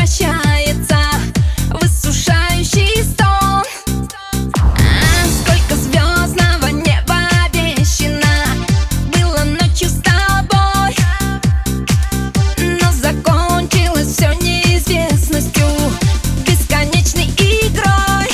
возвращается высушающий стон. Сколько звездного неба обещано было ночью с тобой, но закончилось все неизвестностью, бесконечной игрой.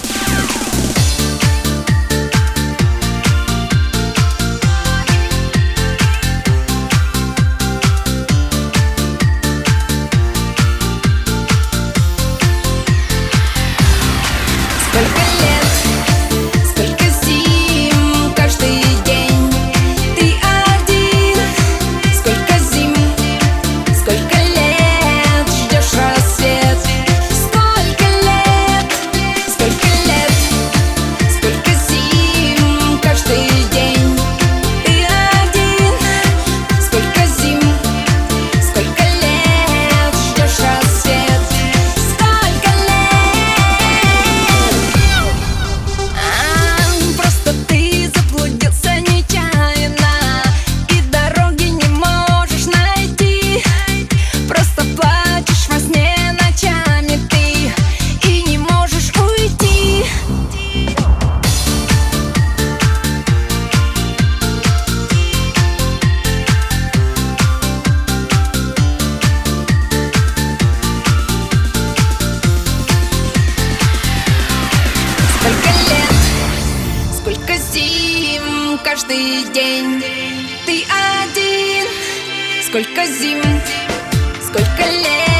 Сколько лет, сколько зим, каждый день ты один. Сколько зим, сколько лет ждешь рассвет. Сколько лет, сколько зим, каждый день ты один. Сколько зим, сколько лет ждешь рассвет. Сколько Просто ты заблудился нечаянно и дороги не можешь найти. Просто плачешь во сне ночами ты и не можешь уйти. Сколько лет, сколько зим, каждый день ты один. Сколько зим, сколько лет